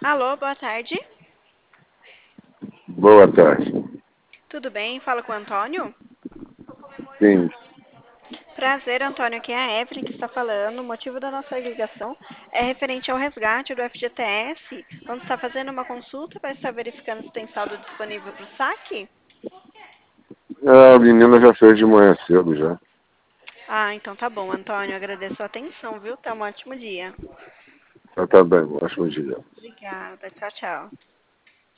Alô, boa tarde. Boa tarde. Tudo bem? Fala com o Antônio? Sim, Prazer, Antônio. Aqui é a Evelyn que está falando. O motivo da nossa ligação é referente ao resgate do FGTS. Quando está fazendo uma consulta para estar verificando se tem saldo disponível para o saque? a menina já fez de manhã cedo já. Ah, então tá bom, Antônio. Agradeço a atenção, viu? Tenha um ótimo dia. Já tá bem, ótimo dia. Obrigada. Tchau, tchau.